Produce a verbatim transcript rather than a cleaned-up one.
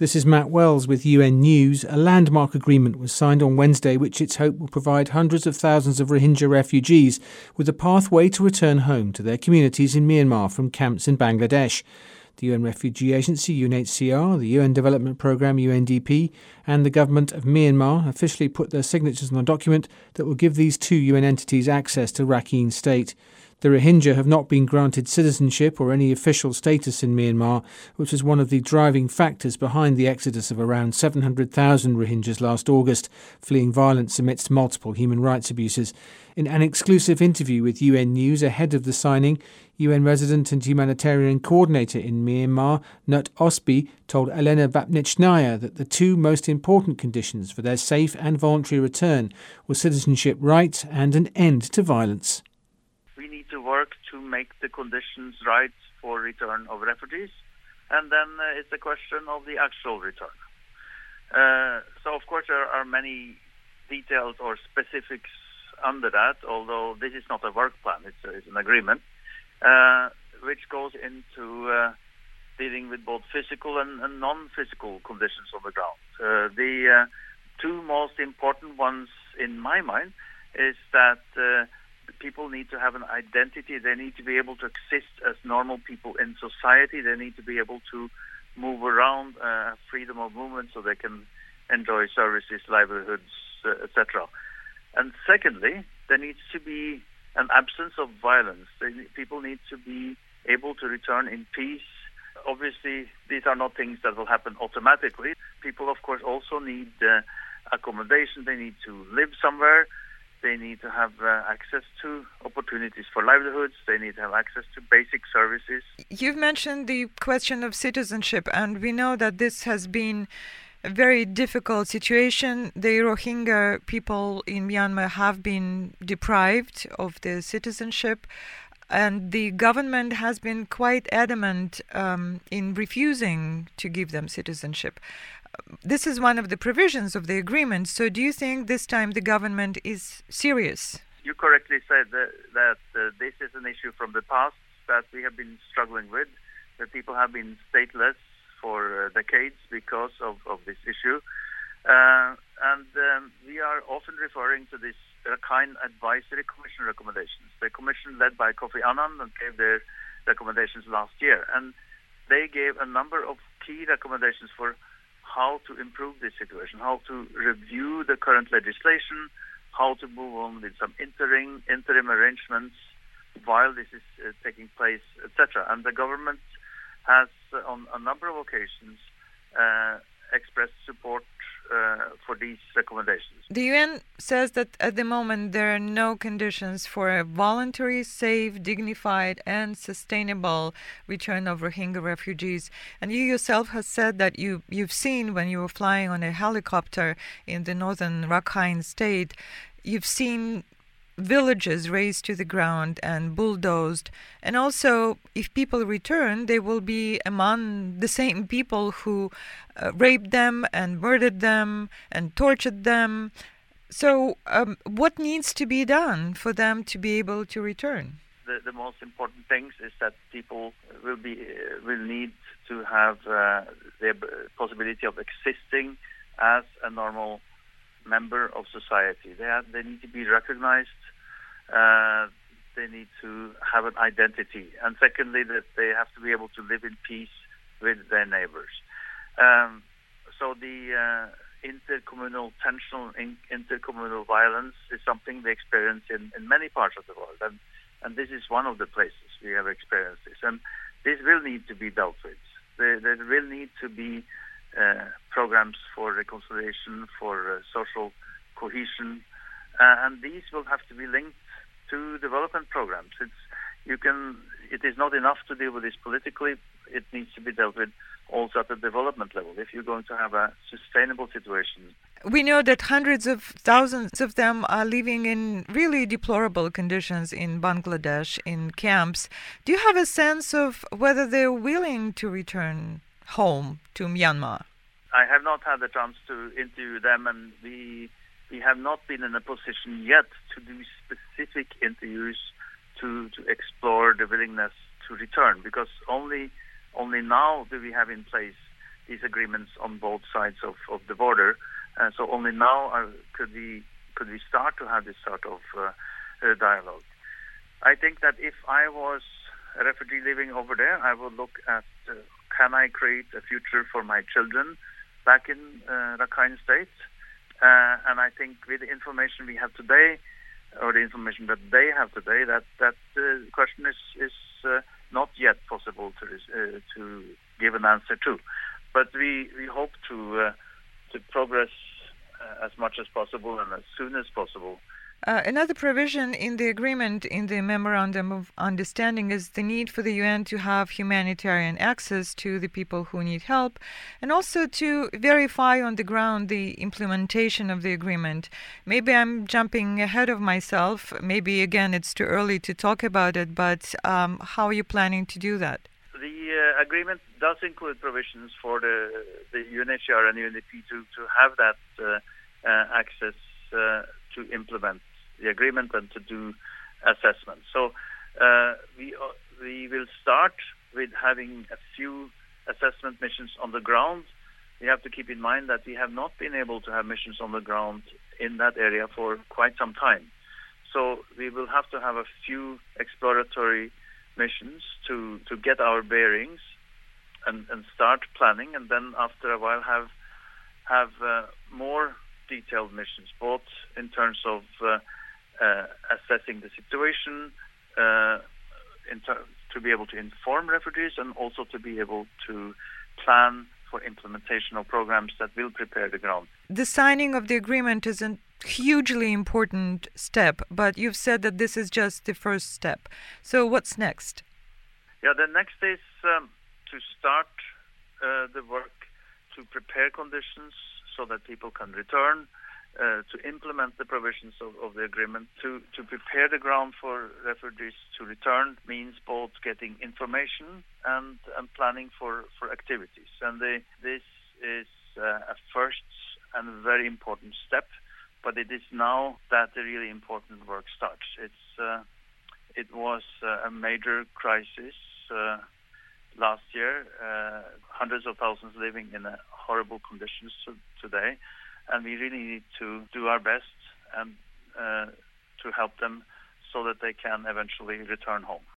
This is Matt Wells with U N News. A landmark agreement was signed on Wednesday which it's hoped will provide hundreds of thousands of Rohingya refugees with a pathway to return home to their communities in Myanmar from camps in Bangladesh. The U N Refugee Agency, U N H C R, the U N Development Programme, U N D P, and the government of Myanmar officially put their signatures on a document that will give these two U N entities access to Rakhine State. The Rohingya have not been granted citizenship or any official status in Myanmar, which was one of the driving factors behind the exodus of around seven hundred thousand Rohingyas last August, fleeing violence amidst multiple human rights abuses. In an exclusive interview with U N News ahead of the signing, U N resident and humanitarian coordinator in Myanmar, Knut Osby, told Elena Vapnichnaya that the two most important conditions for their safe and voluntary return were citizenship rights and an end to violence. We need to work to make the conditions right for return of refugees, and then uh, it's a question of the actual return. Uh, so, of course, there are many details or specifics under that, although this is not a work plan, it's, uh, it's an agreement, uh, which goes into uh, dealing with both physical and, and non-physical conditions on the ground. Uh, the uh, two most important ones in my mind is that uh, people need to have an identity. They need to be able to exist as normal people in society. They need to be able to move around, uh, freedom of movement, so they can enjoy services, livelihoods, uh, et cetera. And secondly, there needs to be an absence of violence. They, people need to be able to return in peace. Obviously, these are not things that will happen automatically. People, of course, also need uh, accommodation. They need to live somewhere. They need to have uh, access to opportunities for livelihoods. They need to have access to basic services. You've mentioned the question of citizenship, and we know that this has been a very difficult situation. The Rohingya people in Myanmar have been deprived of their citizenship, and the government has been quite adamant um, in refusing to give them citizenship. This is one of the provisions of the agreement. So do you think this time the government is serious? You correctly said that, that uh, this is an issue from the past that we have been struggling with, that people have been stateless for uh, decades because of, of this issue. Uh, and um, we are often referring to this Rakhine Advisory Commission recommendations. The commission led by Kofi Annan and gave their recommendations last year. And they gave a number of key recommendations for how to improve this situation, how to review the current legislation, how to move on with some interim, interim arrangements while this is uh, taking place, et cetera. And the government has, uh, on a number of occasions, uh, expressed support uh, for these recommendations. The U N says that at the moment there are no conditions for a voluntary, safe, dignified and sustainable return of Rohingya refugees. And you yourself have said that you, you've seen when you were flying on a helicopter in the northern Rakhine state, you've seen villages razed to the ground and bulldozed. And also, if people return, they will be among the same people who uh, raped them and murdered them and tortured them. So um, what needs to be done for them to be able to return? The, the most important things is that people will be uh, will need to have uh, the possibility of existing as a normal member of society. They have, they need to be recognized. Uh, they need to have an identity, and secondly, that they have to be able to live in peace with their neighbors. Um, so the uh, intercommunal tension, in, intercommunal violence is something we experience in, in many parts of the world, and and this is one of the places we have experienced this, and this will need to be dealt with. There, there will need to be uh, programs for reconciliation, for uh, social cohesion, uh, and these will have to be linked to development programs. It's you can. It is not enough to deal with this politically. It needs to be dealt with also at the development level if you're going to have a sustainable situation. We know that hundreds of thousands of them are living in really deplorable conditions in Bangladesh, in camps. Do you have a sense of whether they're willing to return home to Myanmar? I have not had the chance to interview them, and we we have not been in a position yet to do specific interviews to, to explore the willingness to return, because only only now do we have in place these agreements on both sides of, of the border. Uh, so only now are, could we could we start to have this sort of uh, uh, dialogue. I think that if I was a refugee living over there, I would look at uh, can I create a future for my children back in uh, Rakhine State? Uh, and I think with the information we have today, or the information that they have today, that that uh, question is is uh, not yet possible to uh, to give an answer to. But we, we hope to uh, to progress uh, as much as possible and as soon as possible. Uh, another provision in the agreement, in the Memorandum of Understanding, is the need for the U N to have humanitarian access to the people who need help, and also to verify on the ground the implementation of the agreement. Maybe I'm jumping ahead of myself. Maybe, again, it's too early to talk about it, but um, how are you planning to do that? The uh, agreement does include provisions for the, the U N H C R and U N D P to, to have that uh, uh, access uh, to implement the agreement and to do assessments. So uh, we uh, we will start with having a few assessment missions on the ground. We have to keep in mind that we have not been able to have missions on the ground in that area for quite some time. So we will have to have a few exploratory missions to, to get our bearings and, and start planning, and then after a while have have uh, more detailed missions, both in terms of uh, uh, assessing the situation, uh, in ter- to be able to inform refugees, and also to be able to plan for implementation of programs that will prepare the ground. The signing of the agreement is a hugely important step, but you've said that this is just the first step. So what's next? Yeah, the next is um, to start uh, the work to prepare conditions so that people can return, uh, to implement the provisions of, of the agreement, to, to prepare the ground for refugees to return means both getting information and, and planning for, for activities. And the, this is uh, a first and very important step, but it is now that the really important work starts. It's uh, it was uh, a major crisis uh, last year, uh, hundreds of thousands living in a horrible conditions to, today, and we really need to do our best and uh, to help them so that they can eventually return home.